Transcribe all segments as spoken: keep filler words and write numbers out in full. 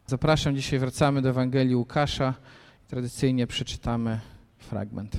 Zapraszam, dzisiaj wracamy do Ewangelii Łukasza i tradycyjnie przeczytamy fragment.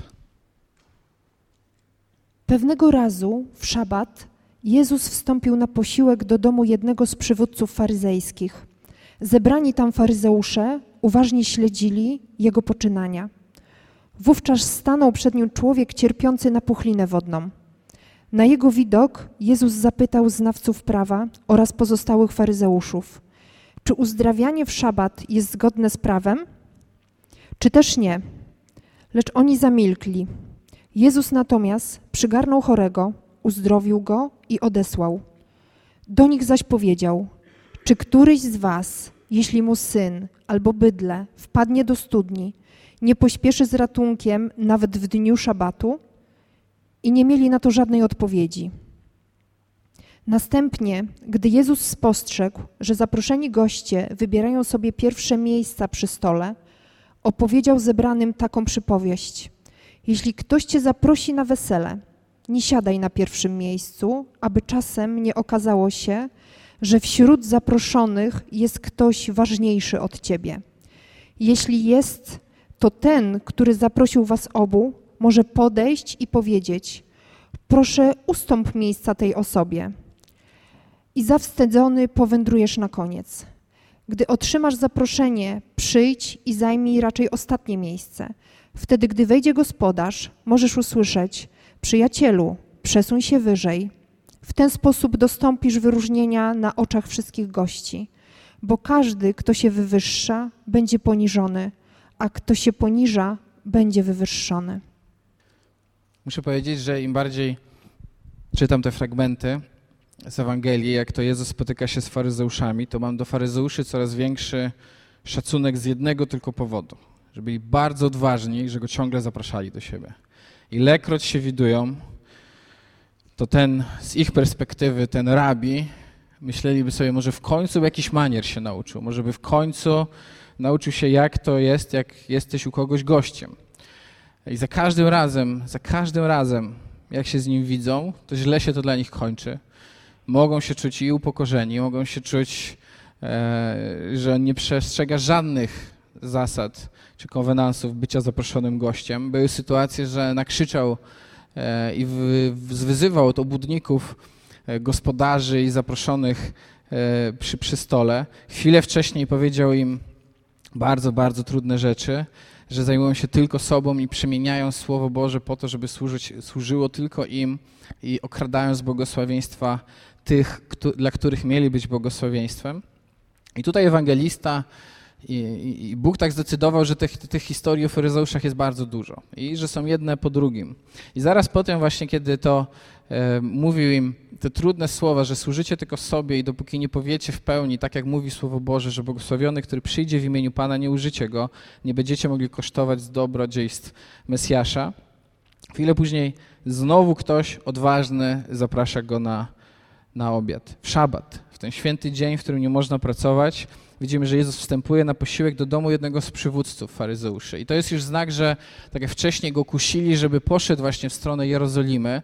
Pewnego razu w szabat Jezus wstąpił na posiłek do domu jednego z przywódców faryzejskich. Zebrani tam faryzeusze uważnie śledzili jego poczynania. Wówczas stanął przed nim człowiek cierpiący na puchlinę wodną. Na jego widok Jezus zapytał znawców prawa oraz pozostałych faryzeuszów: czy uzdrawianie w szabat jest zgodne z prawem? Czy też nie? Lecz oni zamilkli. Jezus natomiast przygarnął chorego, uzdrowił go i odesłał. Do nich zaś powiedział: czy któryś z was, jeśli mu syn albo bydlę wpadnie do studni, nie pośpieszy z ratunkiem nawet w dniu szabatu? I nie mieli na to żadnej odpowiedzi. Następnie, gdy Jezus spostrzegł, że zaproszeni goście wybierają sobie pierwsze miejsca przy stole, opowiedział zebranym taką przypowieść: jeśli ktoś cię zaprosi na wesele, nie siadaj na pierwszym miejscu, aby czasem nie okazało się, że wśród zaproszonych jest ktoś ważniejszy od ciebie. Jeśli jest, to ten, który zaprosił was obu, może podejść i powiedzieć: proszę, ustąp miejsca tej osobie. I zawstydzony powędrujesz na koniec. Gdy otrzymasz zaproszenie, przyjdź i zajmij raczej ostatnie miejsce. Wtedy, gdy wejdzie gospodarz, możesz usłyszeć: przyjacielu, przesuń się wyżej. W ten sposób dostąpisz wyróżnienia na oczach wszystkich gości, bo każdy, kto się wywyższa, będzie poniżony, a kto się poniża, będzie wywyższony. Muszę powiedzieć, że im bardziej czytam te fragmenty z Ewangelii, jak to Jezus spotyka się z faryzeuszami, to mam do faryzeuszy coraz większy szacunek z jednego tylko powodu, że byli bardzo odważni, że go ciągle zapraszali do siebie. Ilekroć się widują, to ten, z ich perspektywy, ten rabi, myśleliby sobie, może w końcu jakiś manier się nauczył, może by w końcu nauczył się, jak to jest, jak jesteś u kogoś gościem. I za każdym razem, za każdym razem, jak się z nim widzą, to źle się to dla nich kończy. Mogą się czuć i upokorzeni, mogą się czuć, e, że on nie przestrzega żadnych zasad czy konwenansów bycia zaproszonym gościem. Były sytuacje, że nakrzyczał e, i wy, wyzywał od obłudników e, gospodarzy i zaproszonych e, przy, przy stole. Chwilę wcześniej powiedział im bardzo, bardzo trudne rzeczy, że zajmują się tylko sobą i przemieniają Słowo Boże po to, żeby służyć, służyło tylko im i okradają z błogosławieństwa tych, kto, dla których mieli być błogosławieństwem. I tutaj ewangelista i, i, i Bóg tak zdecydował, że tych, tych historii o faryzeuszach jest bardzo dużo i że są jedne po drugim. I zaraz potem właśnie, kiedy to e, mówił im te trudne słowa, że służycie tylko sobie i dopóki nie powiecie w pełni, tak jak mówi Słowo Boże, że błogosławiony, który przyjdzie w imieniu Pana, nie użycie go, nie będziecie mogli kosztować z dobrodziejstw Mesjasza. Chwilę później znowu ktoś odważny zaprasza go na, na obiad. W szabat, w ten święty dzień, w którym nie można pracować, widzimy, że Jezus wstępuje na posiłek do domu jednego z przywódców faryzeuszy. I to jest już znak, że tak jak wcześniej go kusili, żeby poszedł właśnie w stronę Jerozolimy,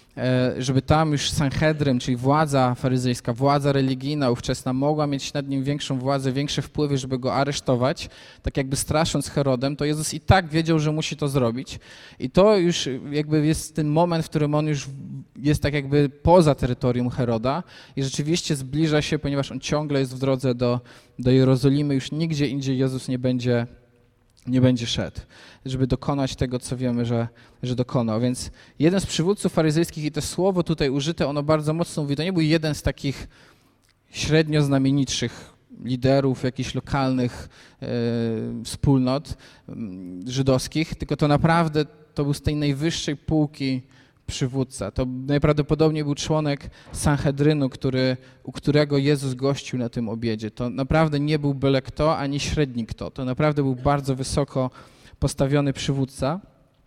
żeby tam już Sanhedryn, czyli władza faryzejska, władza religijna ówczesna mogła mieć nad nim większą władzę, większe wpływy, żeby go aresztować, tak jakby strasząc Herodem, to Jezus i tak wiedział, że musi to zrobić. I to już jakby jest ten moment, w którym on już jest tak jakby poza terytorium Heroda i rzeczywiście zbliża się, ponieważ on ciągle jest w drodze do, do Jerozolimy, już nigdzie indziej Jezus nie będzie nie będzie szedł, żeby dokonać tego, co wiemy, że, że dokonał. Więc jeden z przywódców faryzejskich i to słowo tutaj użyte, ono bardzo mocno mówi, to nie był jeden z takich średnio znamienitszych liderów jakichś lokalnych e, wspólnot m, żydowskich, tylko to naprawdę to był z tej najwyższej półki przywódca. To najprawdopodobniej był członek Sanhedrynu, który, u którego Jezus gościł na tym obiedzie. To naprawdę nie był byle kto, ani średni kto. To naprawdę był bardzo wysoko postawiony przywódca.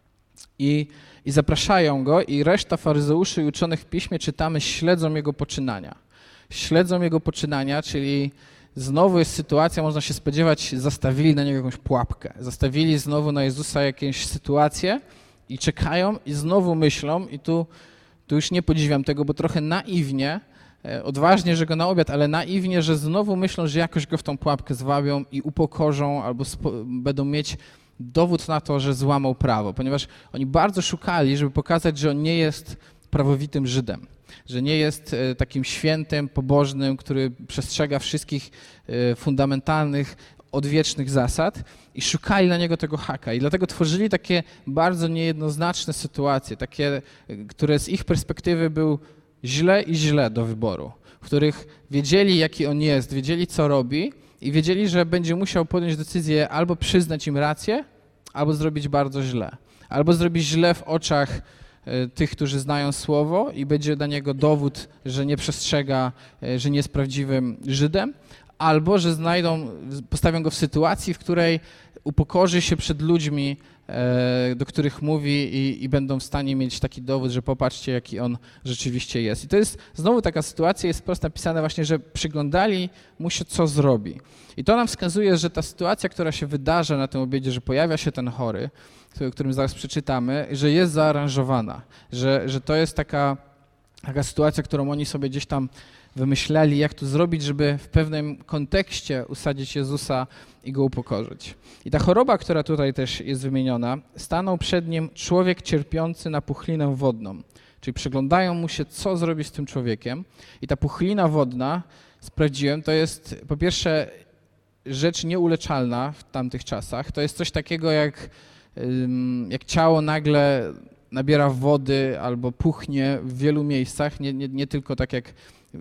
I, i zapraszają go i reszta faryzeuszy i uczonych w piśmie, czytamy, śledzą jego poczynania. Śledzą jego poczynania, czyli znowu jest sytuacja, można się spodziewać, zastawili na niego jakąś pułapkę. Zastawili znowu na Jezusa jakieś sytuacje, i czekają i znowu myślą, i tu, tu już nie podziwiam tego, bo trochę naiwnie odważnie, że go na obiad, ale naiwnie, że znowu myślą, że jakoś go w tą pułapkę zwabią i upokorzą albo będą mieć dowód na to, że złamał prawo, ponieważ oni bardzo szukali, żeby pokazać, że on nie jest prawowitym Żydem, że nie jest takim świętym, pobożnym, który przestrzega wszystkich fundamentalnych, odwiecznych zasad i szukali na niego tego haka. I dlatego tworzyli takie bardzo niejednoznaczne sytuacje, takie, które z ich perspektywy był źle i źle do wyboru, w których wiedzieli, jaki on jest, wiedzieli, co robi i wiedzieli, że będzie musiał podjąć decyzję albo przyznać im rację, albo zrobić bardzo źle. Albo zrobić źle w oczach tych, którzy znają słowo i będzie dla niego dowód, że nie przestrzega, że nie jest prawdziwym Żydem, albo że znajdą, postawią go w sytuacji, w której upokorzy się przed ludźmi, do których mówi i, i będą w stanie mieć taki dowód, że popatrzcie, jaki on rzeczywiście jest. I to jest znowu taka sytuacja, jest wprost napisane właśnie, że przyglądali mu się, co zrobi. I to nam wskazuje, że ta sytuacja, która się wydarza na tym obiedzie, że pojawia się ten chory, o którym zaraz przeczytamy, że jest zaaranżowana, że, że to jest taka, taka sytuacja, którą oni sobie gdzieś tam wymyślali, jak to zrobić, żeby w pewnym kontekście usadzić Jezusa i go upokorzyć. I ta choroba, która tutaj też jest wymieniona, stanął przed nim człowiek cierpiący na puchlinę wodną. Czyli przyglądają mu się, co zrobić z tym człowiekiem. I ta puchlina wodna, sprawdziłem, to jest po pierwsze rzecz nieuleczalna w tamtych czasach. To jest coś takiego, jak, jak ciało nagle nabiera wody albo puchnie w wielu miejscach, nie, nie, nie tylko tak jak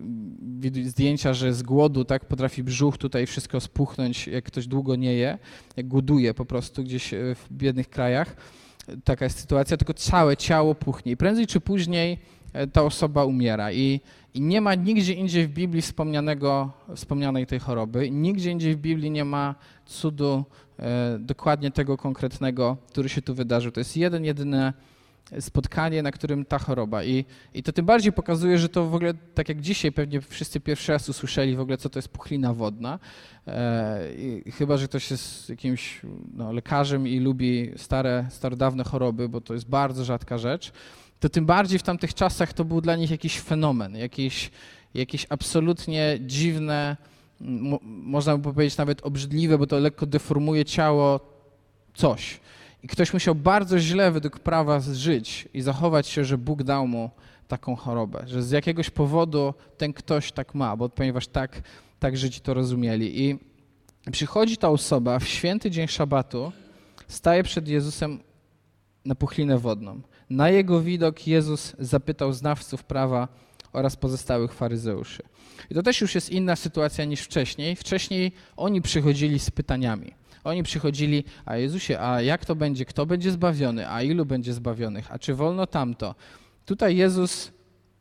zdjęcia, że z głodu tak potrafi brzuch tutaj wszystko spuchnąć, jak ktoś długo nie je, jak głoduje po prostu gdzieś w biednych krajach. Taka jest sytuacja, tylko całe ciało puchnie i prędzej czy później ta osoba umiera. I, i nie ma nigdzie indziej w Biblii wspomnianego, wspomnianej tej choroby, nigdzie indziej w Biblii nie ma cudu e, dokładnie tego konkretnego, który się tu wydarzył. To jest jeden, jedyne spotkanie, na którym ta choroba. I, I to tym bardziej pokazuje, że to w ogóle, tak jak dzisiaj pewnie wszyscy pierwszy raz usłyszeli w ogóle, co to jest puchlina wodna. E, i chyba, że ktoś jest jakimś no, lekarzem i lubi stare, starodawne choroby, bo to jest bardzo rzadka rzecz, to tym bardziej w tamtych czasach to był dla nich jakiś fenomen, jakieś, jakieś absolutnie dziwne, mo, można by powiedzieć nawet obrzydliwe, bo to lekko deformuje ciało, coś. I ktoś musiał bardzo źle według prawa żyć i zachować się, że Bóg dał mu taką chorobę, że z jakiegoś powodu ten ktoś tak ma, bo ponieważ tak, tak Żydzi to rozumieli. I przychodzi ta osoba w święty dzień szabatu, staje przed Jezusem na puchlinę wodną. Na jego widok Jezus zapytał znawców prawa oraz pozostałych faryzeuszy. I to też już jest inna sytuacja niż wcześniej. Wcześniej oni przychodzili z pytaniami. Oni przychodzili, a Jezusie, a jak to będzie, kto będzie zbawiony, a ilu będzie zbawionych, a czy wolno tamto? Tutaj Jezus,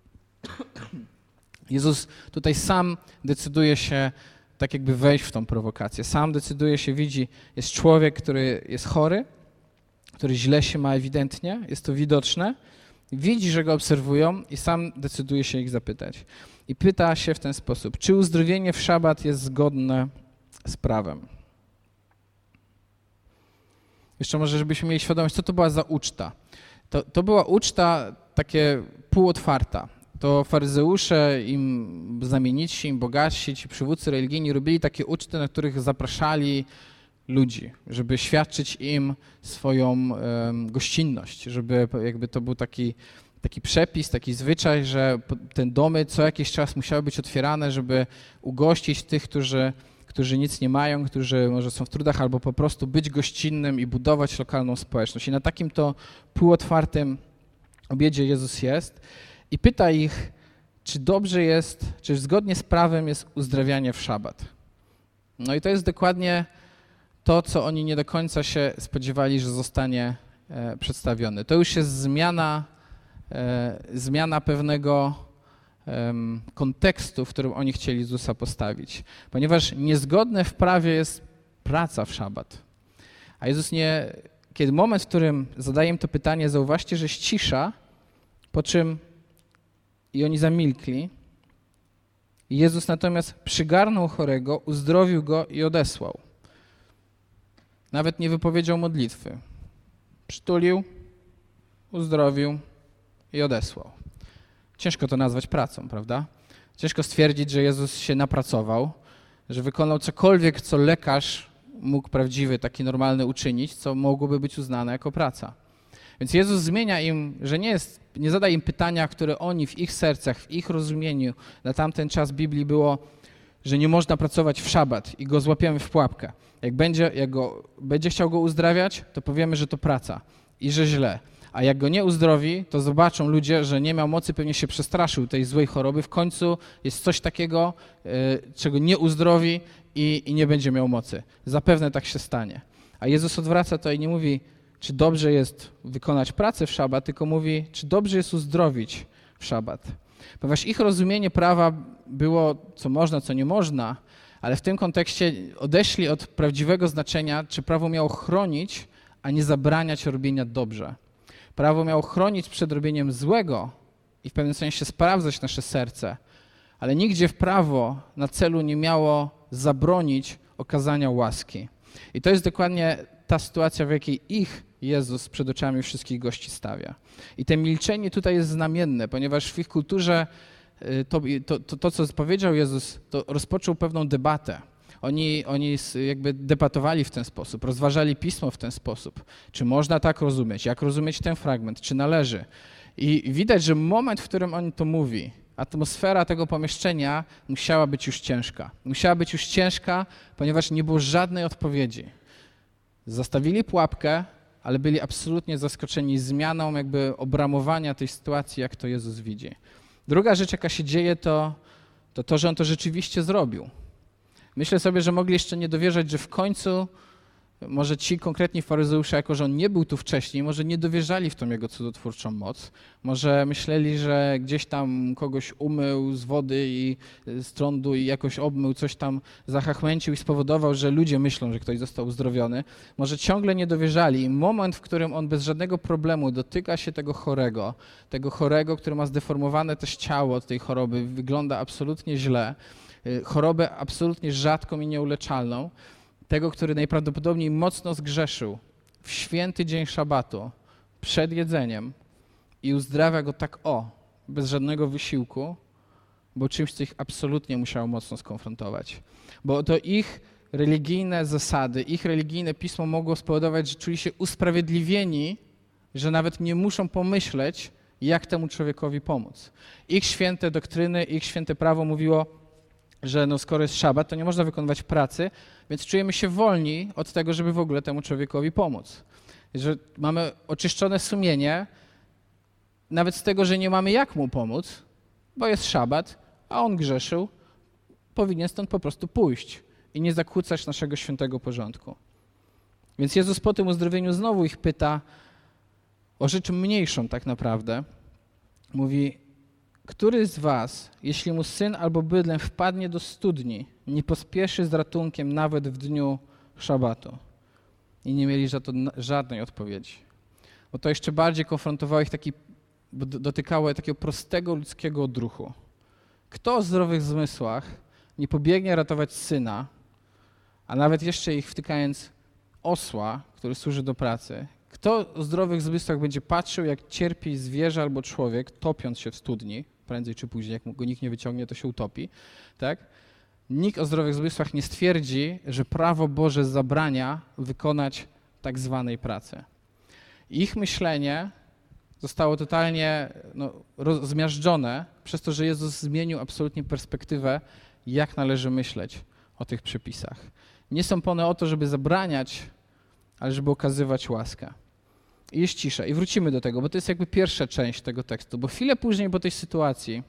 Jezus tutaj sam decyduje się tak jakby wejść w tą prowokację. Sam decyduje się, widzi, jest człowiek, który jest chory, który źle się ma ewidentnie, jest to widoczne, widzi, że go obserwują i sam decyduje się ich zapytać. I pyta się w ten sposób, czy uzdrowienie w szabat jest zgodne z prawem? Jeszcze może, żebyśmy mieli świadomość, co to była za uczta. To, to była uczta takie półotwarta. To faryzeusze, im znamienici, im bogatsi, ci przywódcy religijni robili takie uczty, na których zapraszali ludzi, żeby świadczyć im swoją um, gościnność, żeby jakby to był taki, taki przepis, taki zwyczaj, że te domy co jakiś czas musiały być otwierane, żeby ugościć tych, którzy którzy nic nie mają, którzy może są w trudach, albo po prostu być gościnnym i budować lokalną społeczność. I na takim to półotwartym obiedzie Jezus jest i pyta ich, czy dobrze jest, czy zgodnie z prawem jest uzdrawianie w szabat. No i to jest dokładnie to, co oni nie do końca się spodziewali, że zostanie e, przedstawione. To już jest zmiana, e, zmiana pewnego kontekstu, w którym oni chcieli Jezusa postawić. Ponieważ niezgodne w prawie jest praca w szabat. A Jezus nie, kiedy moment, w którym zadaje im to pytanie, zauważcie, że jest cisza, po czym i oni zamilkli. Jezus natomiast przygarnął chorego, uzdrowił go i odesłał. Nawet nie wypowiedział modlitwy. Przytulił, uzdrowił i odesłał. Ciężko to nazwać pracą, prawda? Ciężko stwierdzić, że Jezus się napracował, że wykonał cokolwiek, co lekarz mógł prawdziwy, taki normalny uczynić, co mogłoby być uznane jako praca. Więc Jezus zmienia im, że nie, jest, nie zada im pytania, które oni w ich sercach, w ich rozumieniu na tamten czas Biblii było, że nie można pracować w szabat i go złapiemy w pułapkę. Jak będzie, jak go, będzie chciał go uzdrawiać, to powiemy, że to praca i że źle. A jak go nie uzdrowi, to zobaczą ludzie, że nie miał mocy, pewnie się przestraszył tej złej choroby. W końcu jest coś takiego, yy, czego nie uzdrowi i, i nie będzie miał mocy. Zapewne tak się stanie. A Jezus odwraca to i nie mówi, czy dobrze jest wykonać pracę w szabat, tylko mówi, czy dobrze jest uzdrowić w szabat. Ponieważ ich rozumienie prawa było, co można, co nie można, ale w tym kontekście odeszli od prawdziwego znaczenia, czy prawo miało chronić, a nie zabraniać robienia dobrze. Prawo miało chronić przed robieniem złego i w pewnym sensie sprawdzać nasze serce, ale nigdzie w prawo na celu nie miało zabronić okazania łaski. I to jest dokładnie ta sytuacja, w jakiej ich Jezus przed oczami wszystkich gości stawia. I to milczenie tutaj jest znamienne, ponieważ w ich kulturze to, to, to, to co powiedział Jezus, to rozpoczął pewną debatę. Oni, oni jakby debatowali w ten sposób, rozważali Pismo w ten sposób. Czy można tak rozumieć? Jak rozumieć ten fragment? Czy należy? I widać, że moment, w którym on to mówi, atmosfera tego pomieszczenia musiała być już ciężka. Musiała być już ciężka, ponieważ nie było żadnej odpowiedzi. Zastawili pułapkę, ale byli absolutnie zaskoczeni zmianą jakby obramowania tej sytuacji, jak to Jezus widzi. Druga rzecz, jaka się dzieje, to to, to że on to rzeczywiście zrobił. Myślę sobie, że mogli jeszcze nie dowierzać, że w końcu może ci konkretni faryzeusze, jako że on nie był tu wcześniej, może nie dowierzali w tą jego cudotwórczą moc. Może myśleli, że gdzieś tam kogoś umył z wody i z trądu i jakoś obmył, coś tam zachachmęcił i spowodował, że ludzie myślą, że ktoś został uzdrowiony. Może ciągle nie dowierzali i moment, w którym on bez żadnego problemu dotyka się tego chorego, tego chorego, który ma zdeformowane też ciało od tej choroby, wygląda absolutnie źle, chorobę absolutnie rzadką i nieuleczalną, tego, który najprawdopodobniej mocno zgrzeszył w święty dzień szabatu, przed jedzeniem i uzdrawia go tak o, bez żadnego wysiłku, bo czymś, co ich absolutnie musiało mocno skonfrontować. Bo to ich religijne zasady, ich religijne pismo mogło spowodować, że czuli się usprawiedliwieni, że nawet nie muszą pomyśleć, jak temu człowiekowi pomóc. Ich święte doktryny, ich święte prawo mówiło, że no skoro jest szabat, to nie można wykonywać pracy, więc czujemy się wolni od tego, żeby w ogóle temu człowiekowi pomóc. Że mamy oczyszczone sumienie, nawet z tego, że nie mamy jak mu pomóc, bo jest szabat, a on grzeszył, powinien stąd po prostu pójść i nie zakłócać naszego świętego porządku. Więc Jezus po tym uzdrowieniu znowu ich pyta o rzecz mniejszą tak naprawdę. Mówi, który z was, jeśli mu syn albo bydlę wpadnie do studni, nie pospieszy z ratunkiem nawet w dniu szabatu? I nie mieli za to żadnej odpowiedzi. Bo to jeszcze bardziej konfrontowało ich, taki, bo dotykało takiego prostego ludzkiego odruchu. Kto o zdrowych zmysłach nie pobiegnie ratować syna, a nawet jeszcze ich wtykając osła, który służy do pracy, kto o zdrowych zmysłach będzie patrzył, jak cierpi zwierzę albo człowiek, topiąc się w studni, prędzej czy później, jak go nikt nie wyciągnie, to się utopi, tak? Nikt o zdrowych zmysłach nie stwierdzi, że prawo Boże zabrania wykonać tak zwanej pracy. Ich myślenie zostało totalnie no, zmiażdżone przez to, że Jezus zmienił absolutnie perspektywę, jak należy myśleć o tych przepisach. Nie są one o to, żeby zabraniać, ale żeby okazywać łaskę. I jest cisza. I wrócimy do tego, bo to jest jakby pierwsza część tego tekstu, bo chwilę później po tej sytuacji,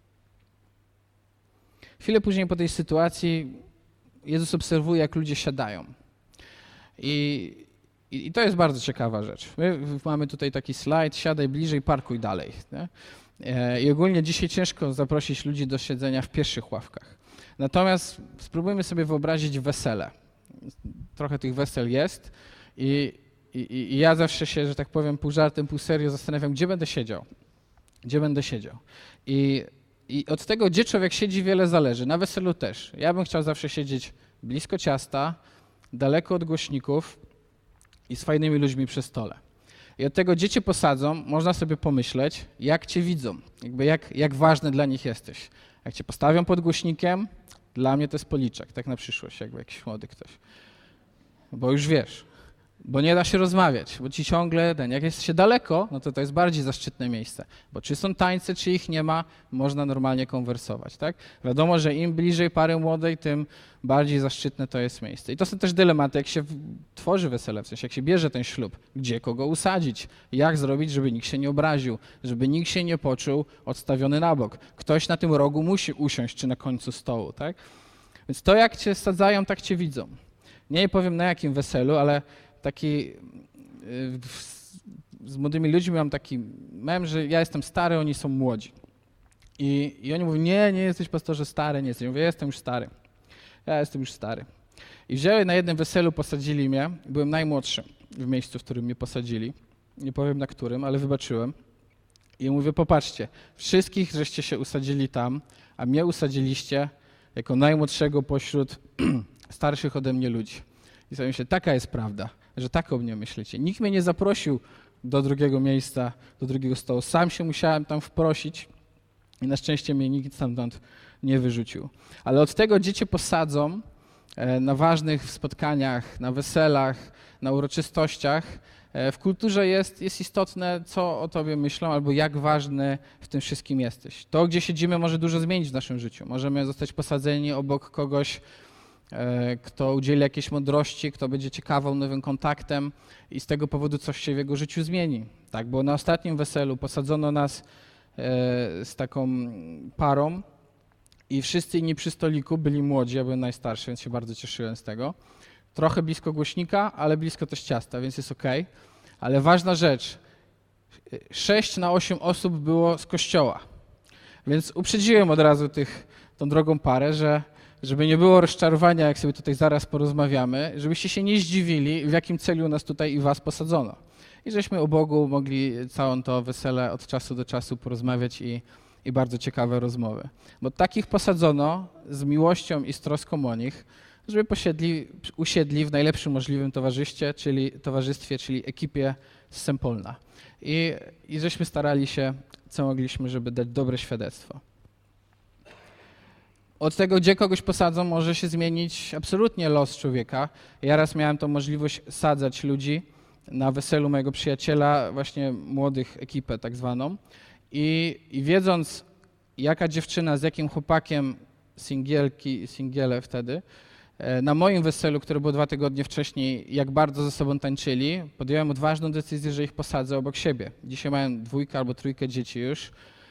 chwilę później po tej sytuacji Jezus obserwuje, jak ludzie siadają. I, i, i to jest bardzo ciekawa rzecz. My mamy tutaj taki slajd, siadaj bliżej, parkuj dalej. Nie? I ogólnie dzisiaj ciężko zaprosić ludzi do siedzenia w pierwszych ławkach. Natomiast spróbujmy sobie wyobrazić wesele. Trochę tych wesel jest i, i, i ja zawsze się, że tak powiem, pół żartem, pół serio zastanawiam, gdzie będę siedział. Gdzie będę siedział. I, I od tego, gdzie człowiek siedzi, wiele zależy. Na weselu też. Ja bym chciał zawsze siedzieć blisko ciasta, daleko od głośników i z fajnymi ludźmi przy stole. I od tego, gdzie cię posadzą, można sobie pomyśleć, jak cię widzą, jakby jak, jak ważny dla nich jesteś. Jak cię postawią pod głośnikiem, dla mnie to jest policzek, tak na przyszłość, jakby jakiś młody ktoś. Bo już wiesz, bo nie da się rozmawiać, bo ci ciągle, ten, jak jest się daleko, no to to jest bardziej zaszczytne miejsce, bo czy są tańce, czy ich nie ma, można normalnie konwersować, tak? Wiadomo, że im bliżej pary młodej, tym bardziej zaszczytne to jest miejsce. I to są też dylematy, jak się tworzy wesele, w sensie jak się bierze ten ślub, gdzie kogo usadzić, jak zrobić, żeby nikt się nie obraził, żeby nikt się nie poczuł odstawiony na bok. Ktoś na tym rogu musi usiąść, czy na końcu stołu, tak? Więc to, jak cię sadzają, tak cię widzą. Nie powiem na jakim weselu, ale taki z młodymi ludźmi mam taki mem, że ja jestem stary, oni są młodzi. I, i oni mówią, nie, nie jesteś pastorze stary, nie jesteś. Ja mówię, ja jestem już stary. Ja jestem już stary. I wzięli na jednym weselu, posadzili mnie. Byłem najmłodszy w miejscu, w którym mnie posadzili. Nie powiem na którym, ale wybaczyłem. I mówię, popatrzcie, wszystkich żeście się usadzili tam, a mnie usadziliście jako najmłodszego pośród starszych ode mnie ludzi. I sobie myślę, taka jest prawda, że tak o mnie myślicie. Nikt mnie nie zaprosił do drugiego miejsca, do drugiego stołu. Sam się musiałem tam wprosić i na szczęście mnie nikt stamtąd nie wyrzucił. Ale od tego, gdzie cię posadzą na ważnych spotkaniach, na weselach, na uroczystościach, w kulturze jest, jest istotne, co o tobie myślą albo jak ważny w tym wszystkim jesteś. To, gdzie siedzimy, może dużo zmienić w naszym życiu. Możemy zostać posadzeni obok kogoś, kto udzieli jakiejś mądrości, kto będzie ciekawym, nowym kontaktem i z tego powodu coś się w jego życiu zmieni. Tak, bo na ostatnim weselu posadzono nas z taką parą i wszyscy inni przy stoliku byli młodzi, ja byłem najstarszy, więc się bardzo cieszyłem z tego. Trochę blisko głośnika, ale blisko też ciasta, więc jest okej. Ale ważna rzecz, sześć na osiem osób było z kościoła, więc uprzedziłem od razu tych, tą drogą parę, że żeby nie było rozczarowania, jak sobie tutaj zaraz porozmawiamy, żebyście się nie zdziwili, w jakim celu nas tutaj i was posadzono. I żeśmy o Bogu mogli całą to wesele od czasu do czasu porozmawiać i, i bardzo ciekawe rozmowy. Bo takich posadzono z miłością i z troską o nich, żeby posiedli, usiedli w najlepszym możliwym towarzystwie, czyli towarzystwie, czyli ekipie z Sempolna. I, I żeśmy starali się, co mogliśmy, żeby dać dobre świadectwo. Od tego, gdzie kogoś posadzą, może się zmienić absolutnie los człowieka. Ja raz miałem tą możliwość sadzać ludzi na weselu mojego przyjaciela, właśnie młodych ekipę tak zwaną. I, i wiedząc, jaka dziewczyna z jakim chłopakiem, singielki, singiele wtedy, na moim weselu, które było dwa tygodnie wcześniej, jak bardzo ze sobą tańczyli, podjąłem odważną decyzję, że ich posadzę obok siebie. Dzisiaj mają dwójkę albo trójkę dzieci już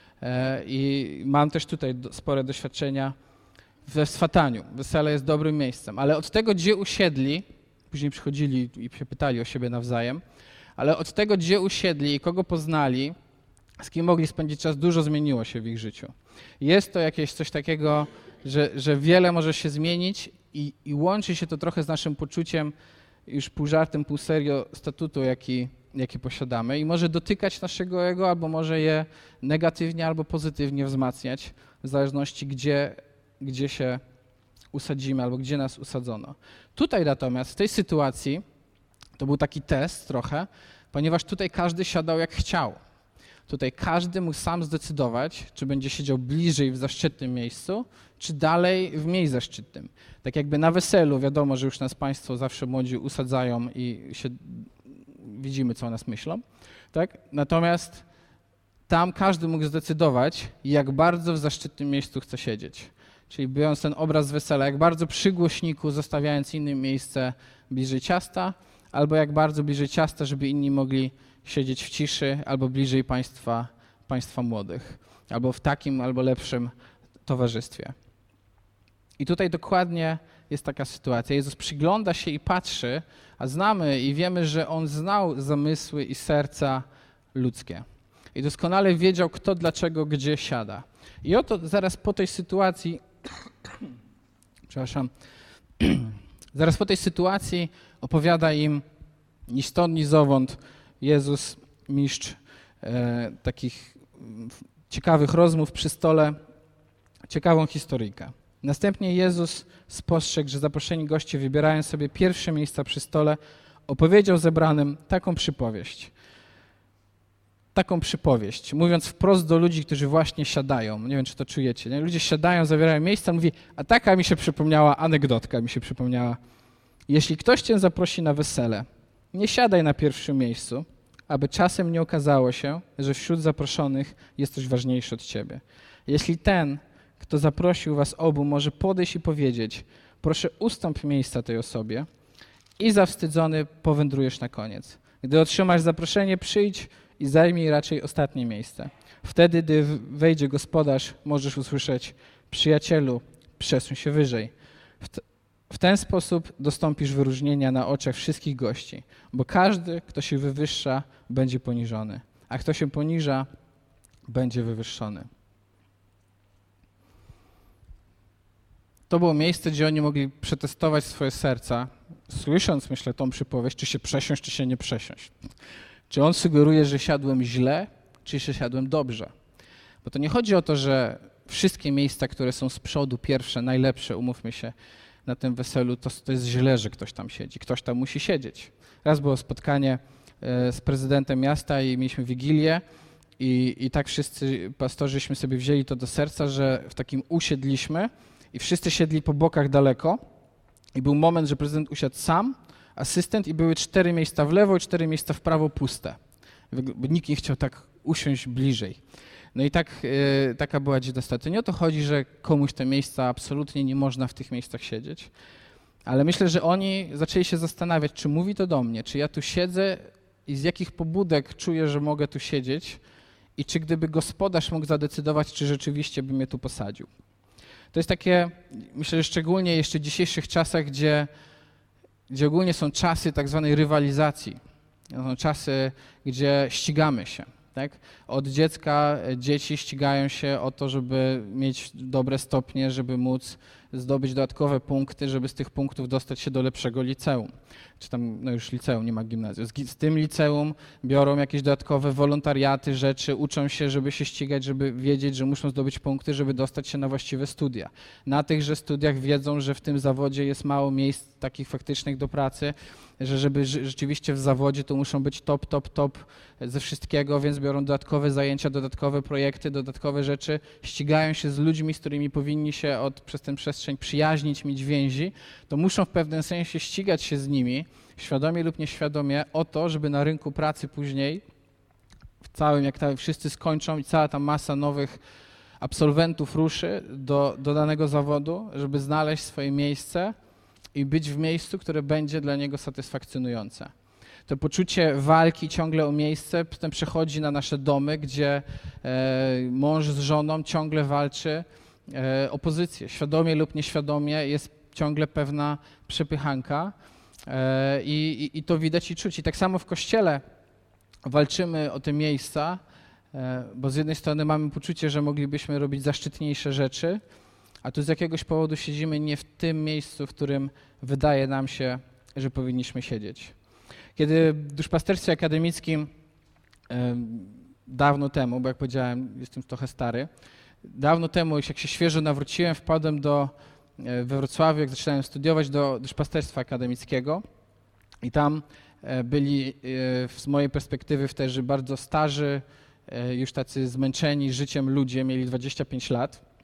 i mam też tutaj spore doświadczenia we swataniu. Wesele jest dobrym miejscem, ale od tego, gdzie usiedli, później przychodzili i się pytali o siebie nawzajem, ale od tego, gdzie usiedli i kogo poznali, z kim mogli spędzić czas, dużo zmieniło się w ich życiu. Jest to jakieś coś takiego, że, że wiele może się zmienić i, i łączy się to trochę z naszym poczuciem, już pół żartem, pół serio, statutu, jaki, jaki posiadamy i może dotykać naszego ego, albo może je negatywnie, albo pozytywnie wzmacniać, w zależności gdzie, gdzie się usadzimy, albo gdzie nas usadzono. Tutaj natomiast, w tej sytuacji, to był taki test trochę, ponieważ tutaj każdy siadał jak chciał. Tutaj każdy mógł sam zdecydować, czy będzie siedział bliżej w zaszczytnym miejscu, czy dalej w mniej zaszczytnym. Tak jakby na weselu wiadomo, że już nas państwo zawsze młodzi usadzają i się widzimy, co o nas myślą. Tak? Natomiast tam każdy mógł zdecydować, jak bardzo w zaszczytnym miejscu chce siedzieć. Czyli biorąc ten obraz z wesela, jak bardzo przy głośniku, zostawiając innym miejsce bliżej ciasta, albo jak bardzo bliżej ciasta, żeby inni mogli siedzieć w ciszy, albo bliżej państwa, państwa młodych, albo w takim, albo lepszym towarzystwie. I tutaj dokładnie jest taka sytuacja. Jezus przygląda się i patrzy, a znamy i wiemy, że On znał zamysły i serca ludzkie. I doskonale wiedział, kto, dlaczego, gdzie siada. I oto zaraz po tej sytuacji, przepraszam, zaraz po tej sytuacji opowiada im ni stąd, ni zowąd Jezus, mistrz e, takich ciekawych rozmów przy stole, ciekawą historyjkę. Następnie Jezus spostrzegł, że zaproszeni goście wybierają sobie pierwsze miejsca przy stole, opowiedział zebranym taką przypowieść. taką przypowieść, mówiąc wprost do ludzi, którzy właśnie siadają. Nie wiem, czy to czujecie. Nie? Ludzie siadają, zabierają miejsca, mówi, a taka mi się przypomniała, anegdotka mi się przypomniała. Jeśli ktoś cię zaprosi na wesele, nie siadaj na pierwszym miejscu, aby czasem nie okazało się, że wśród zaproszonych jest coś ważniejsze od ciebie. Jeśli ten, kto zaprosił was obu, może podejść i powiedzieć, proszę ustąp miejsca tej osobie i zawstydzony powędrujesz na koniec. Gdy otrzymasz zaproszenie, przyjdź i zajmij raczej ostatnie miejsce. Wtedy, gdy wejdzie gospodarz, możesz usłyszeć, przyjacielu, przesuń się wyżej. W, t- w ten sposób dostąpisz wyróżnienia na oczach wszystkich gości, bo każdy, kto się wywyższa, będzie poniżony, a kto się poniża, będzie wywyższony. To było miejsce, gdzie oni mogli przetestować swoje serca, słysząc, myślę, tą przypowieść, czy się przesiąść, czy się nie przesiąść. Czy on sugeruje, że siadłem źle, czy że siadłem dobrze? Bo to nie chodzi o to, że wszystkie miejsca, które są z przodu, pierwsze, najlepsze, umówmy się, na tym weselu, to, to jest źle, że ktoś tam siedzi. Ktoś tam musi siedzieć. Raz było spotkanie z prezydentem miasta i mieliśmy wigilię i, i tak wszyscy pastorzyśmy sobie wzięli to do serca, że w takim usiedliśmy i wszyscy siedli po bokach daleko i był moment, że prezydent usiadł sam, asystent i były cztery miejsca w lewo i cztery miejsca w prawo puste, bo nikt nie chciał tak usiąść bliżej. No i tak, yy, taka była dziedostwa. To nie o to chodzi, że komuś te miejsca absolutnie nie można w tych miejscach siedzieć, ale myślę, że oni zaczęli się zastanawiać, czy mówi to do mnie, czy ja tu siedzę i z jakich pobudek czuję, że mogę tu siedzieć i czy gdyby gospodarz mógł zadecydować, czy rzeczywiście by mnie tu posadził. To jest takie, myślę, że szczególnie jeszcze w dzisiejszych czasach, gdzie, gdzie ogólnie są czasy tak zwanej rywalizacji. Są czasy, gdzie ścigamy się. Tak? Od dziecka dzieci ścigają się o to, żeby mieć dobre stopnie, żeby móc zdobyć dodatkowe punkty, żeby z tych punktów dostać się do lepszego liceum. Czy tam, no już liceum, nie ma gimnazjum. Z, z tym liceum biorą jakieś dodatkowe wolontariaty, rzeczy, uczą się, żeby się ścigać, żeby wiedzieć, że muszą zdobyć punkty, żeby dostać się na właściwe studia. Na tychże studiach wiedzą, że w tym zawodzie jest mało miejsc takich faktycznych do pracy, że żeby rzeczywiście w zawodzie to muszą być top, top, top ze wszystkiego, więc biorą dodatkowe zajęcia, dodatkowe projekty, dodatkowe rzeczy, ścigają się z ludźmi, z którymi powinni się od, przez tę przestrzeń przyjaźnić, mieć więzi, to muszą w pewnym sensie ścigać się z nimi, świadomie lub nieświadomie, o to, żeby na rynku pracy później, w całym, jak tam wszyscy skończą i cała ta masa nowych absolwentów ruszy do, do danego zawodu, żeby znaleźć swoje miejsce i być w miejscu, które będzie dla niego satysfakcjonujące. To poczucie walki ciągle o miejsce potem przechodzi na nasze domy, gdzie e, mąż z żoną ciągle walczy e, o pozycję. Świadomie lub nieświadomie jest ciągle pewna przepychanka e, i, i to widać i czuć. I tak samo w Kościele walczymy o te miejsca, e, bo z jednej strony mamy poczucie, że moglibyśmy robić zaszczytniejsze rzeczy, a tu z jakiegoś powodu siedzimy nie w tym miejscu, w którym wydaje nam się, że powinniśmy siedzieć. Kiedy w duszpasterstwie akademickim e, dawno temu, bo jak powiedziałem, jestem trochę stary, dawno temu, jak się świeżo nawróciłem, wpadłem do, e, we Wrocławiu, jak zaczynałem studiować, do duszpasterstwa akademickiego i tam e, byli e, z mojej perspektywy wtedy bardzo starzy, e, już tacy zmęczeni życiem ludzie, mieli dwadzieścia pięć lat.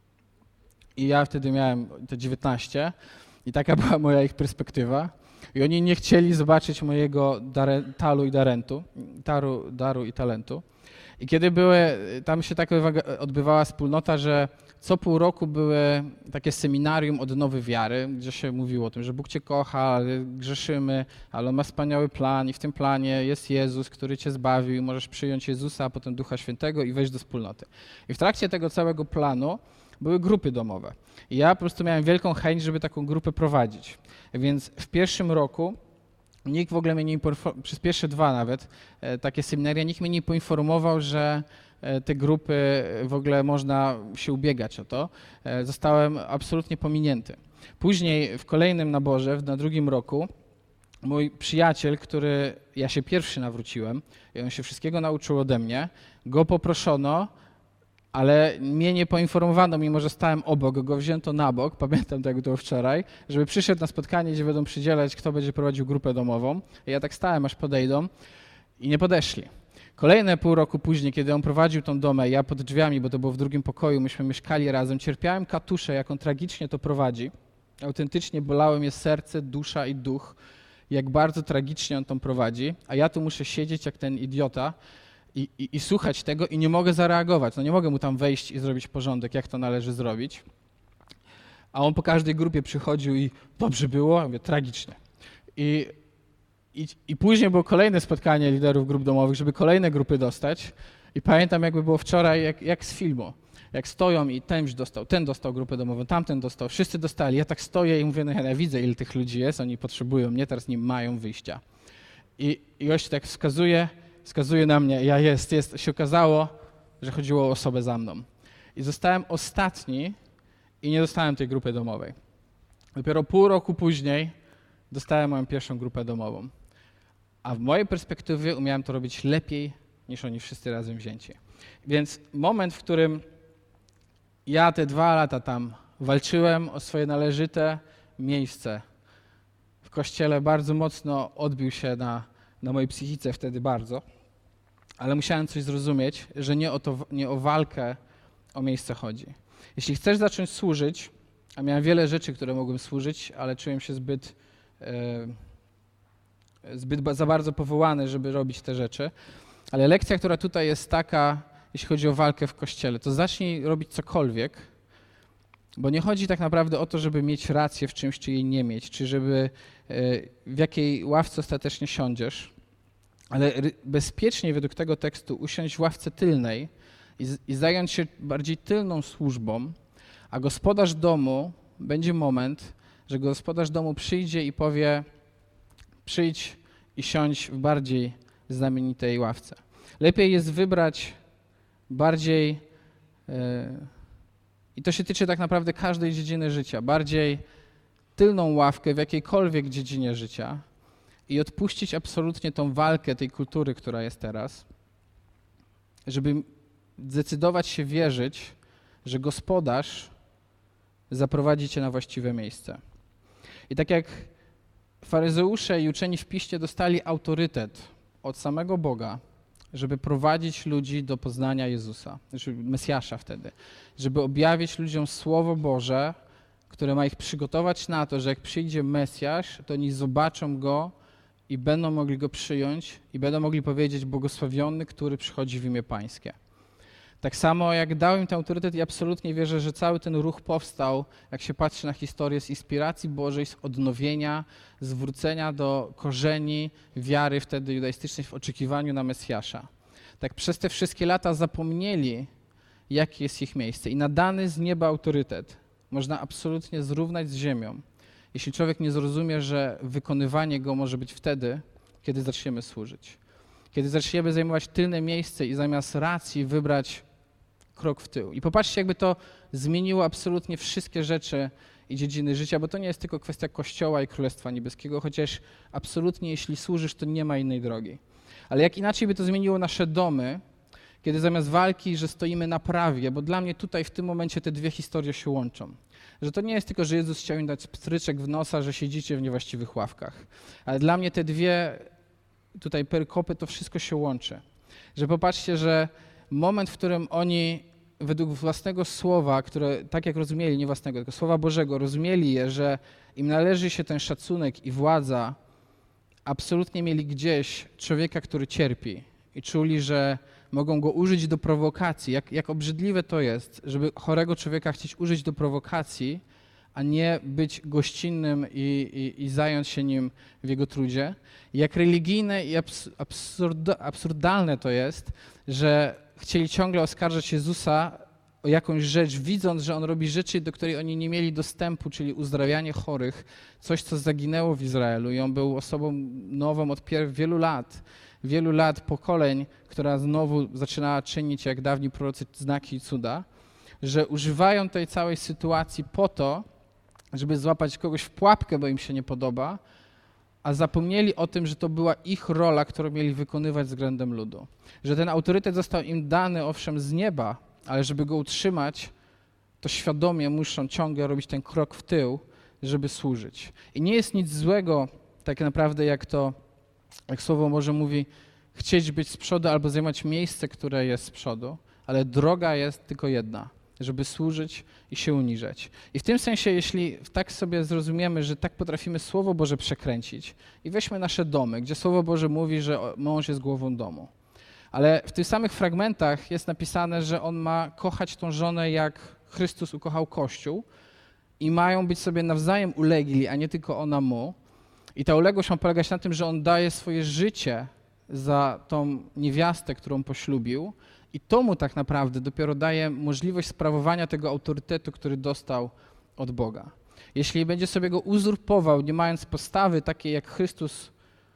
I ja wtedy miałem te dziewiętnaście i taka była moja ich perspektywa. I oni nie chcieli zobaczyć mojego dare, talu i darentu, taru, daru i talentu. I kiedy były, tam się tak odbywała wspólnota, że co pół roku były takie seminarium odnowy wiary, gdzie się mówiło o tym, że Bóg cię kocha, ale grzeszymy, ale On ma wspaniały plan i w tym planie jest Jezus, który cię zbawił i możesz przyjąć Jezusa, a potem Ducha Świętego i wejść do wspólnoty. I w trakcie tego całego planu były grupy domowe. I ja po prostu miałem wielką chęć, żeby taką grupę prowadzić. Więc w pierwszym roku nikt w ogóle mnie nie poinformował, przez pierwsze dwa nawet e, takie seminaria, nikt mnie nie poinformował, że e, te grupy w ogóle można się ubiegać o to. E, zostałem absolutnie pominięty. Później w kolejnym naborze, na drugim roku, mój przyjaciel, który, ja się pierwszy nawróciłem i on się wszystkiego nauczył ode mnie, go poproszono, ale mnie nie poinformowano, mimo że stałem obok, go wzięto na bok, pamiętam tak było wczoraj, żeby przyszedł na spotkanie, gdzie będą przydzielać, kto będzie prowadził grupę domową. I ja tak stałem, aż podejdą i nie podeszli. Kolejne pół roku później, kiedy on prowadził tą domę, ja pod drzwiami, bo to było w drugim pokoju, myśmy mieszkali razem, cierpiałem katuszę, jak on tragicznie to prowadzi. Autentycznie bolało mnie serce, dusza i duch, jak bardzo tragicznie on to prowadzi, a ja tu muszę siedzieć jak ten idiota i, i, i słuchać tego i nie mogę zareagować. No nie mogę mu tam wejść i zrobić porządek, jak to należy zrobić. A on po każdej grupie przychodził i dobrze było, ja mówię, tragicznie. I, i, I później było kolejne spotkanie liderów grup domowych, żeby kolejne grupy dostać. I pamiętam, jakby było wczoraj, jak, jak z filmu. Jak stoją i ten już dostał, ten dostał grupę domową, tamten dostał, wszyscy dostali. Ja tak stoję i mówię, no ja widzę, ile tych ludzi jest, oni potrzebują mnie, teraz nie mają wyjścia. I, i gość tak wskazuje, wskazuje na mnie, ja jest, jest. Się okazało, że chodziło o osobę za mną. I zostałem ostatni i nie dostałem tej grupy domowej. Dopiero pół roku później dostałem moją pierwszą grupę domową. A w mojej perspektywie umiałem to robić lepiej niż oni wszyscy razem wzięci. Więc moment, w którym ja te dwa lata tam walczyłem o swoje należyte miejsce w kościele, bardzo mocno odbił się na, na mojej psychice wtedy bardzo, ale musiałem coś zrozumieć, że nie o, to, nie o walkę o miejsce chodzi. Jeśli chcesz zacząć służyć, a miałem wiele rzeczy, które mogłem służyć, ale czułem się zbyt, e, zbyt za bardzo powołany, żeby robić te rzeczy, ale lekcja, która tutaj jest taka, jeśli chodzi o walkę w kościele, to zacznij robić cokolwiek, bo nie chodzi tak naprawdę o to, żeby mieć rację w czymś, czy jej nie mieć, czy żeby w jakiej ławce ostatecznie siądziesz, ale bezpiecznie według tego tekstu usiąść w ławce tylnej i, i zająć się bardziej tylną służbą, a gospodarz domu, będzie moment, że gospodarz domu przyjdzie i powie, przyjdź i siądź w bardziej znamienitej ławce. Lepiej jest wybrać bardziej, yy, i to się tyczy tak naprawdę każdej dziedziny życia, bardziej tylną ławkę w jakiejkolwiek dziedzinie życia i odpuścić absolutnie tą walkę tej kultury, która jest teraz, żeby zdecydować się wierzyć, że gospodarz zaprowadzi cię na właściwe miejsce. I tak jak faryzeusze i uczeni w piśmie dostali autorytet od samego Boga, żeby prowadzić ludzi do poznania Jezusa, znaczy Mesjasza wtedy, żeby objawić ludziom Słowo Boże, które ma ich przygotować na to, że jak przyjdzie Mesjasz, to oni zobaczą Go i będą mogli Go przyjąć i będą mogli powiedzieć błogosławiony, który przychodzi w imię Pańskie. Tak samo jak dał im ten autorytet i absolutnie wierzę, że cały ten ruch powstał, jak się patrzy na historię, z inspiracji Bożej, z odnowienia, zwrócenia do korzeni wiary wtedy judaistycznej w oczekiwaniu na Mesjasza. Tak przez te wszystkie lata zapomnieli, jakie jest ich miejsce i nadany z nieba autorytet można absolutnie zrównać z ziemią, jeśli człowiek nie zrozumie, że wykonywanie go może być wtedy, kiedy zaczniemy służyć. Kiedy zaczniemy zajmować tylne miejsce i zamiast racji wybrać krok w tył. I popatrzcie, jakby to zmieniło absolutnie wszystkie rzeczy i dziedziny życia, bo to nie jest tylko kwestia Kościoła i Królestwa Niebieskiego, chociaż absolutnie jeśli służysz, to nie ma innej drogi. Ale jak inaczej by to zmieniło nasze domy, kiedy zamiast walki, że stoimy na prawie, bo dla mnie tutaj w tym momencie te dwie historie się łączą. Że to nie jest tylko, że Jezus chciał im dać pstryczek w nosa, że siedzicie w niewłaściwych ławkach. Ale dla mnie te dwie tutaj perykopy, to wszystko się łączy. Że popatrzcie, że moment, w którym oni według własnego słowa, które tak jak rozumieli, nie własnego, tylko słowa Bożego, rozumieli je, że im należy się ten szacunek i władza, absolutnie mieli gdzieś człowieka, który cierpi i czuli, że mogą go użyć do prowokacji. Jak, jak obrzydliwe to jest, żeby chorego człowieka chcieć użyć do prowokacji, a nie być gościnnym i, i, i zająć się nim w jego trudzie. Jak religijne i absurd, absurdalne to jest, że chcieli ciągle oskarżać Jezusa o jakąś rzecz, widząc, że On robi rzeczy, do której oni nie mieli dostępu, czyli uzdrawianie chorych, coś, co zaginęło w Izraelu i On był osobą nową od wielu lat, wielu lat pokoleń, która znowu zaczynała czynić, jak dawni prorocy, znaki i cuda, że używają tej całej sytuacji po to, żeby złapać kogoś w pułapkę, bo im się nie podoba, a zapomnieli o tym, że to była ich rola, którą mieli wykonywać względem ludu. Że ten autorytet został im dany, owszem, z nieba, ale żeby go utrzymać, to świadomie muszą ciągle robić ten krok w tył, żeby służyć. I nie jest nic złego tak naprawdę, jak to, jak Słowo Boże mówi, chcieć być z przodu albo zajmować miejsce, które jest z przodu, ale droga jest tylko jedna, żeby służyć i się uniżać. I w tym sensie, jeśli tak sobie zrozumiemy, że tak potrafimy Słowo Boże przekręcić i weźmy nasze domy, gdzie Słowo Boże mówi, że mąż jest głową domu, ale w tych samych fragmentach jest napisane, że on ma kochać tą żonę, jak Chrystus ukochał Kościół i mają być sobie nawzajem ulegli, a nie tylko ona mu. I ta uległość ma polegać na tym, że on daje swoje życie za tą niewiastę, którą poślubił i to mu tak naprawdę dopiero daje możliwość sprawowania tego autorytetu, który dostał od Boga. Jeśli będzie sobie go uzurpował, nie mając postawy takiej, jak Chrystus,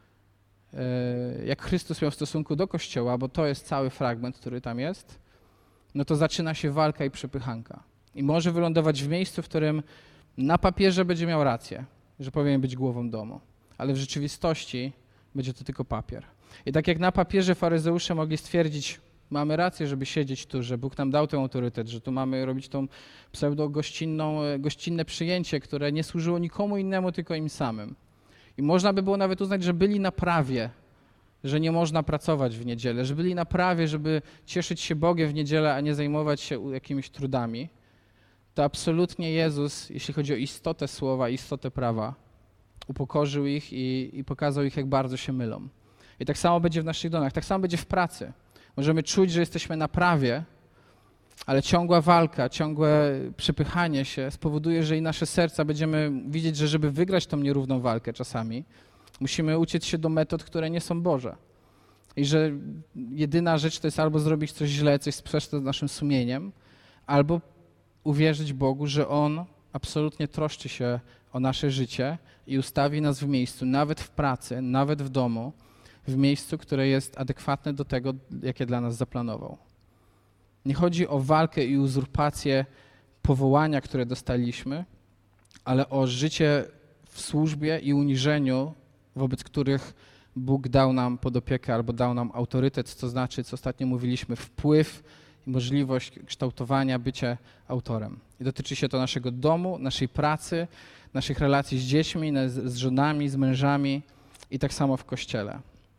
jak Chrystus miał w stosunku do Kościoła, bo to jest cały fragment, który tam jest, no to zaczyna się walka i przepychanka. I może wylądować w miejscu, w którym na papierze będzie miał rację, że powinien być głową domu, ale w rzeczywistości będzie to tylko papier. I tak jak na papierze faryzeusze mogli stwierdzić, mamy rację, żeby siedzieć tu, że Bóg nam dał ten autorytet, że tu mamy robić tą pseudo-gościnną, gościnne przyjęcie, które nie służyło nikomu innemu, tylko im samym. I można by było nawet uznać, że byli na prawie, że nie można pracować w niedzielę, że byli na prawie, żeby cieszyć się Bogiem w niedzielę, a nie zajmować się jakimiś trudami. To absolutnie Jezus, jeśli chodzi o istotę słowa, istotę prawa, upokorzył ich i, i pokazał ich, jak bardzo się mylą. I tak samo będzie w naszych domach, tak samo będzie w pracy. Możemy czuć, że jesteśmy na prawie, ale ciągła walka, ciągłe przepychanie się spowoduje, że i nasze serca będziemy widzieć, że żeby wygrać tą nierówną walkę czasami, musimy uciec się do metod, które nie są Boże. I że jedyna rzecz to jest albo zrobić coś źle, coś sprzeczne z naszym sumieniem, albo uwierzyć Bogu, że On absolutnie troszczy się o nasze życie i ustawi nas w miejscu, nawet w pracy, nawet w domu, w miejscu, które jest adekwatne do tego, jakie dla nas zaplanował. Nie chodzi o walkę i uzurpację powołania, które dostaliśmy, ale o życie w służbie i uniżeniu, wobec których Bóg dał nam pod opiekę albo dał nam autorytet, to znaczy, co ostatnio mówiliśmy, wpływ i możliwość kształtowania, bycia autorem. I dotyczy się to naszego domu, naszej pracy, naszych relacji z dziećmi, z żonami, z mężami i tak samo w Kościele.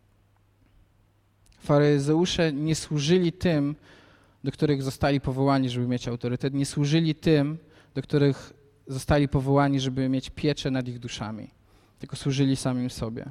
Faryzeusze nie służyli tym, do których zostali powołani, żeby mieć autorytet, nie służyli tym, do których zostali powołani, żeby mieć pieczę nad ich duszami, tylko służyli samym sobie.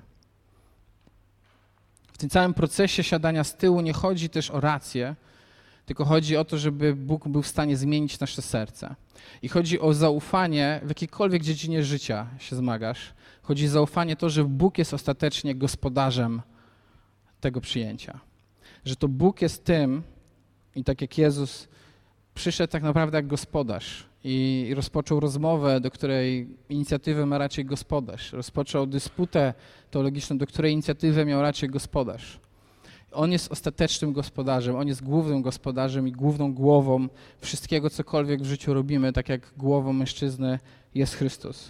W tym całym procesie siadania z tyłu nie chodzi też o rację, tylko chodzi o to, żeby Bóg był w stanie zmienić nasze serce. I chodzi o zaufanie w jakiejkolwiek dziedzinie życia się zmagasz. Chodzi o zaufanie to, że Bóg jest ostatecznie gospodarzem tego przyjęcia. Że to Bóg jest tym, i tak jak Jezus przyszedł tak naprawdę jak gospodarz i rozpoczął rozmowę, do której inicjatywę ma raczej gospodarz. Rozpoczął dysputę teologiczną, do której inicjatywę miał raczej gospodarz. On jest ostatecznym gospodarzem, on jest głównym gospodarzem i główną głową wszystkiego, cokolwiek w życiu robimy, tak jak głową mężczyzny jest Chrystus.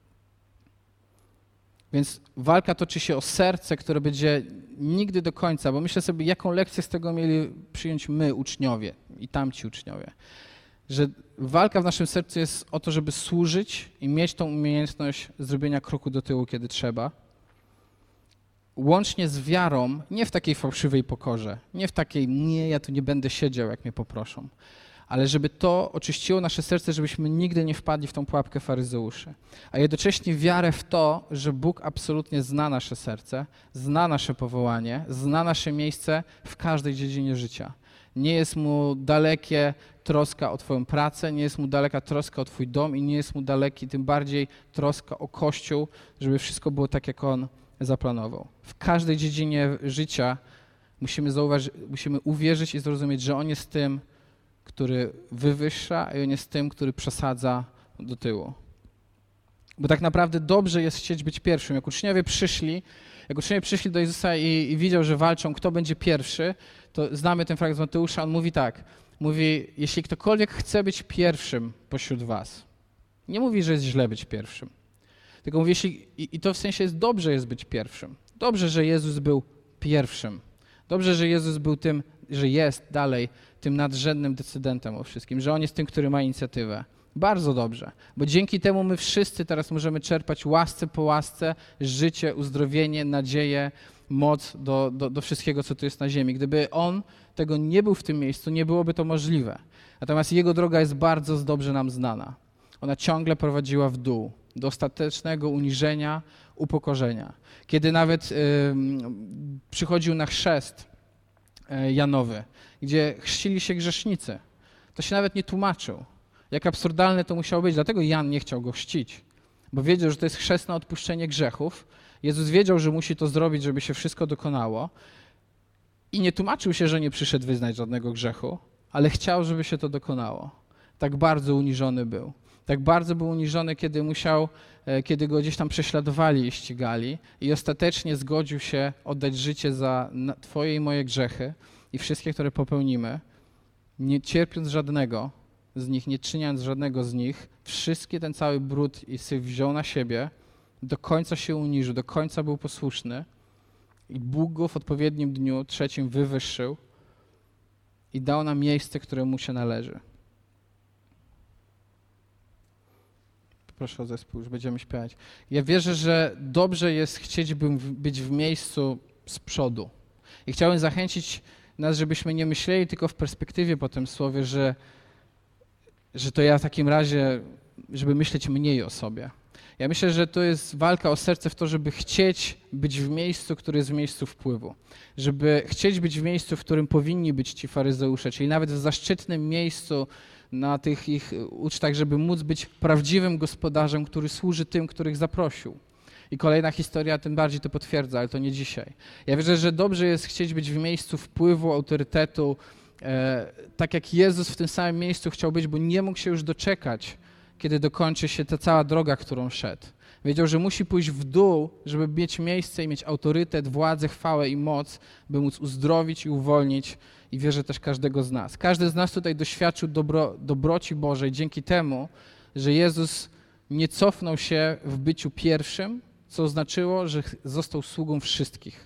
Więc walka toczy się o serce, które będzie nigdy do końca, bo myślę sobie, jaką lekcję z tego mieli przyjąć my, uczniowie i tamci uczniowie. Że walka w naszym sercu jest o to, żeby służyć i mieć tą umiejętność zrobienia kroku do tyłu, kiedy trzeba. Łącznie z wiarą, nie w takiej fałszywej pokorze, nie w takiej, nie, ja tu nie będę siedział, jak mnie poproszą, ale żeby to oczyściło nasze serce, żebyśmy nigdy nie wpadli w tą pułapkę faryzeuszy. A jednocześnie wiarę w to, że Bóg absolutnie zna nasze serce, zna nasze powołanie, zna nasze miejsce w każdej dziedzinie życia. Nie jest mu dalekie troska o twoją pracę, nie jest mu daleka troska o twój dom i nie jest mu daleki tym bardziej troska o Kościół, żeby wszystko było tak, jak On zaplanował. W każdej dziedzinie życia musimy zauważyć, musimy uwierzyć i zrozumieć, że On jest tym, który wywyższa, a On jest tym, który przesadza do tyłu. Bo tak naprawdę dobrze jest chcieć być pierwszym. Jak uczniowie przyszli, jak uczniowie przyszli do Jezusa i, i widział, że walczą, kto będzie pierwszy, to znamy ten fragment z Mateusza, on mówi tak, mówi, jeśli ktokolwiek chce być pierwszym pośród was, nie mówi, że jest źle być pierwszym, tylko mówi, jeśli, i, i to w sensie jest dobrze jest być pierwszym. Dobrze, że Jezus był pierwszym. Dobrze, że Jezus był tym, że jest dalej tym nadrzędnym decydentem o wszystkim, że On jest tym, który ma inicjatywę. Bardzo dobrze, bo dzięki temu my wszyscy teraz możemy czerpać łasce po łasce, życie, uzdrowienie, nadzieję, moc do, do, do wszystkiego, co tu jest na ziemi. Gdyby On tego nie był w tym miejscu, nie byłoby to możliwe. Natomiast Jego droga jest bardzo dobrze nam znana. Ona ciągle prowadziła w dół, do ostatecznego uniżenia, upokorzenia. Kiedy nawet y, przychodził na chrzest y, Janowy, gdzie chrzcili się grzesznicy, to się nawet nie tłumaczył. Jak absurdalne to musiało być, dlatego Jan nie chciał go chrzcić, bo wiedział, że to jest chrzest na odpuszczenie grzechów. Jezus wiedział, że musi to zrobić, żeby się wszystko dokonało i nie tłumaczył się, że nie przyszedł wyznać żadnego grzechu, ale chciał, żeby się to dokonało. Tak bardzo uniżony był. Tak bardzo był uniżony, kiedy musiał, kiedy go gdzieś tam prześladowali i ścigali i ostatecznie zgodził się oddać życie za Twoje i moje grzechy i wszystkie, które popełnimy, nie cierpiąc żadnego z nich, nie czyniąc żadnego z nich, wszystkie ten cały brud i syf wziął na siebie, do końca się uniżył, do końca był posłuszny i Bóg go w odpowiednim dniu, trzecim, wywyższył i dał nam miejsce, które mu się należy. Proszę o zespół, już będziemy śpiewać. Ja wierzę, że dobrze jest chcieć być w miejscu z przodu. I chciałem zachęcić nas, żebyśmy nie myśleli tylko w perspektywie po tym słowie, że, że to ja w takim razie, żeby myśleć mniej o sobie. Ja myślę, że to jest walka o serce w to, żeby chcieć być w miejscu, które jest w miejscu wpływu. Żeby chcieć być w miejscu, w którym powinni być ci faryzeusze, czyli nawet w zaszczytnym miejscu na tych ich ucztach, żeby móc być prawdziwym gospodarzem, który służy tym, których zaprosił. I kolejna historia tym bardziej to potwierdza, ale to nie dzisiaj. Ja wierzę, że dobrze jest chcieć być w miejscu wpływu, autorytetu, e, tak jak Jezus w tym samym miejscu chciał być, bo nie mógł się już doczekać, kiedy dokończy się ta cała droga, którą szedł. Wiedział, że musi pójść w dół, żeby mieć miejsce i mieć autorytet, władzę, chwałę i moc, by móc uzdrowić i uwolnić i wierzę też każdego z nas. Każdy z nas tutaj doświadczył dobro, dobroci Bożej dzięki temu, że Jezus nie cofnął się w byciu pierwszym, co oznaczyło, że został sługą wszystkich.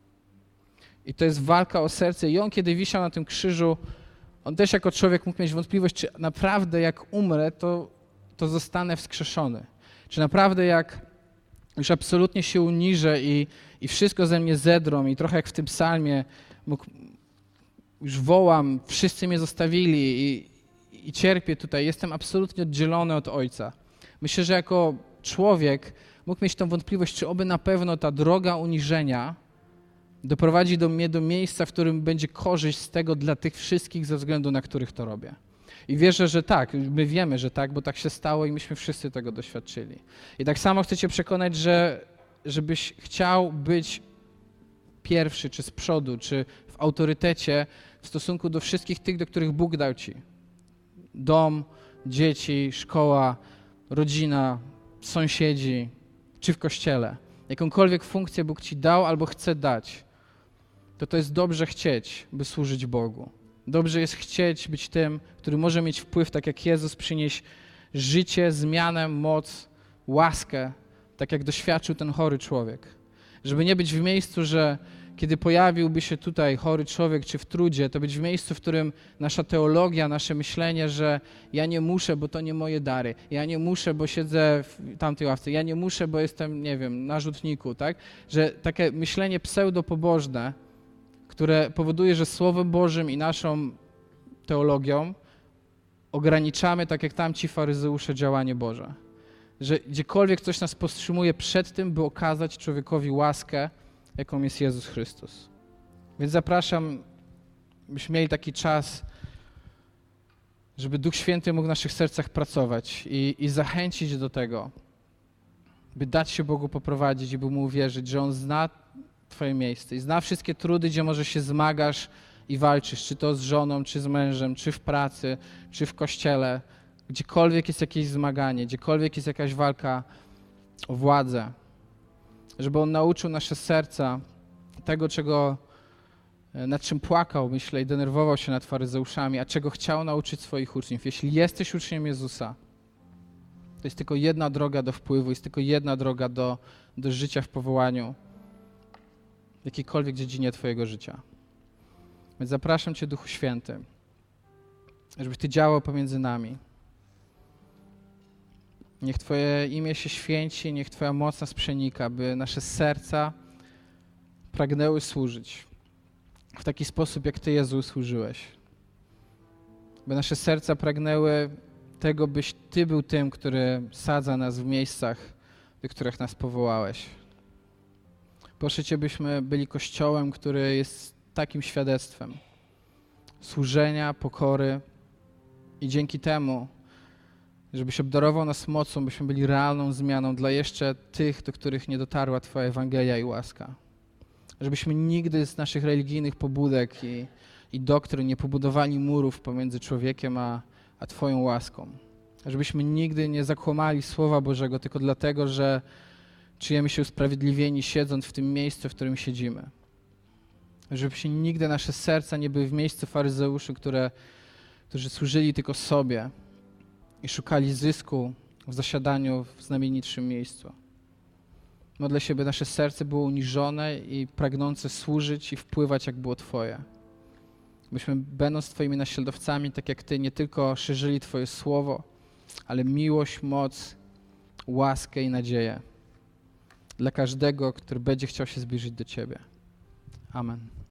I to jest walka o serce. I On, kiedy wisiał na tym krzyżu, On też jako człowiek mógł mieć wątpliwość, czy naprawdę jak umrę, to, to zostanę wskrzeszony. Czy naprawdę jak już absolutnie się uniżę i, i wszystko ze mnie zedrą i trochę jak w tym psalmie mógł, już wołam, wszyscy mnie zostawili i, i cierpię tutaj, jestem absolutnie oddzielony od Ojca. Myślę, że jako człowiek mógł mieć tą wątpliwość, czy oby na pewno ta droga uniżenia doprowadzi do mnie do miejsca, w którym będzie korzyść z tego dla tych wszystkich ze względu na których to robię. I wierzę, że tak, my wiemy, że tak, bo tak się stało i myśmy wszyscy tego doświadczyli. I tak samo chcę Cię przekonać, że żebyś chciał być pierwszy, czy z przodu, czy w autorytecie w stosunku do wszystkich tych, do których Bóg dał Ci. Dom, dzieci, szkoła, rodzina, sąsiedzi, czy w kościele. Jakąkolwiek funkcję Bóg Ci dał albo chce dać, to to jest dobrze chcieć, by służyć Bogu. Dobrze jest chcieć być tym, który może mieć wpływ, tak jak Jezus, przynieść życie, zmianę, moc, łaskę, tak jak doświadczył ten chory człowiek. Żeby nie być w miejscu, że kiedy pojawiłby się tutaj chory człowiek czy w trudzie, to być w miejscu, w którym nasza teologia, nasze myślenie, że ja nie muszę, bo to nie moje dary, ja nie muszę, bo siedzę w tamtej ławce, ja nie muszę, bo jestem, nie wiem, na rzutniku, tak? Że takie myślenie pseudopobożne, które powoduje, że Słowem Bożym i naszą teologią ograniczamy, tak jak tamci faryzeusze, działanie Boże. Że gdziekolwiek coś nas powstrzymuje przed tym, by okazać człowiekowi łaskę, jaką jest Jezus Chrystus. Więc zapraszam, byśmy mieli taki czas, żeby Duch Święty mógł w naszych sercach pracować i, i zachęcić do tego, by dać się Bogu poprowadzić i by Mu uwierzyć, że On zna Twoje miejsce i zna wszystkie trudy, gdzie może się zmagasz i walczysz, czy to z żoną, czy z mężem, czy w pracy, czy w kościele, gdziekolwiek jest jakieś zmaganie, gdziekolwiek jest jakaś walka o władzę, żeby On nauczył nasze serca tego, czego, nad czym płakał, myślę, i denerwował się nad faryzeuszami, a czego chciał nauczyć swoich uczniów. Jeśli jesteś uczniem Jezusa, to jest tylko jedna droga do wpływu, jest tylko jedna droga do, do życia w powołaniu, w jakiejkolwiek dziedzinie Twojego życia. Więc zapraszam Cię, Duchu Święty, żebyś Ty działał pomiędzy nami. Niech Twoje imię się święci, niech Twoja moc nas przenika, by nasze serca pragnęły służyć w taki sposób, jak Ty, Jezu, służyłeś. By nasze serca pragnęły tego, byś Ty był tym, który sadza nas w miejscach, do których nas powołałeś. Proszę Cię, byśmy byli Kościołem, który jest takim świadectwem służenia, pokory i dzięki temu, żebyś obdarował nas mocą, byśmy byli realną zmianą dla jeszcze tych, do których nie dotarła Twoja Ewangelia i łaska. Żebyśmy nigdy z naszych religijnych pobudek i, i doktryn nie pobudowali murów pomiędzy człowiekiem a, a Twoją łaską. Żebyśmy nigdy nie zakłamali Słowa Bożego tylko dlatego, że czujemy się usprawiedliwieni siedząc w tym miejscu, w którym siedzimy. Żebyśmy nigdy nasze serca nie były w miejscu faryzeuszy, które, którzy służyli tylko sobie i szukali zysku w zasiadaniu w znamienitszym miejscu. Modlę się, by nasze serce było uniżone i pragnące służyć i wpływać, jak było Twoje. Byśmy, będąc Twoimi naśladowcami, tak jak Ty, nie tylko szerzyli Twoje słowo, ale miłość, moc, łaskę i nadzieję dla każdego, który będzie chciał się zbliżyć do Ciebie. Amen.